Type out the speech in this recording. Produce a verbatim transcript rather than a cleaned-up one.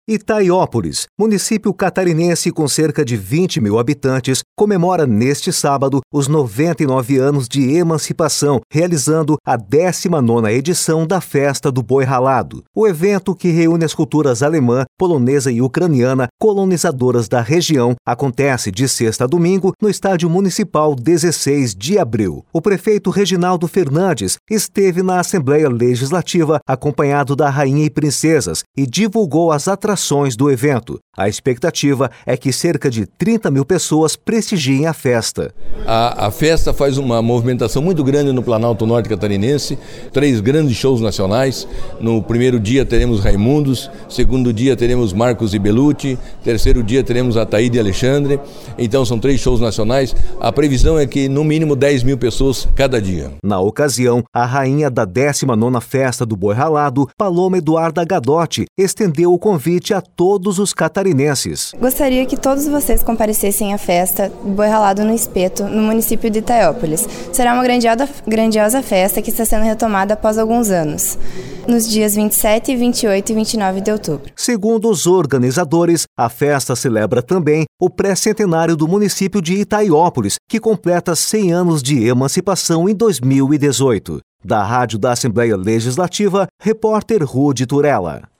Itaiópolis, município catarinense com cerca de vinte mil habitantes, comemora neste sábado os noventa e nove anos de emancipação, realizando a décima nona edição da Festa do Boi Ralado. O evento, que reúne as culturas alemã, polonesa e ucraniana, colonizadoras da região, acontece de sexta a domingo no Estádio Municipal dezesseis de abril. O prefeito Reginaldo Fernandes esteve na Assembleia Legislativa acompanhado da rainha e princesas e divulgou as atrações do evento. A expectativa é que cerca de trinta mil pessoas prestigiem a festa. A, a festa faz uma movimentação muito grande no Planalto Norte Catarinense, três grandes shows nacionais. No primeiro dia teremos Raimundos, segundo dia teremos Marcos e Belucci, terceiro dia teremos Ataíde e Alexandre. Então são três shows nacionais. A previsão é que no mínimo dez mil pessoas cada dia. Na ocasião, a rainha da décima nona Festa do Boi Ralado, Paloma Eduarda Gadotti, estendeu o convite a todos os catarinenses. Gostaria que todos vocês comparecessem à festa do Boi Ralado no Espeto, no município de Itaiópolis. Será uma grandiosa, grandiosa festa que está sendo retomada após alguns anos, nos dias vinte e sete, vinte e oito e vinte e nove de outubro. Segundo os organizadores, a festa celebra também o pré-centenário do município de Itaiópolis, que completa cem anos de emancipação em dois mil e dezoito. Da Rádio da Assembleia Legislativa, repórter Rude Turella.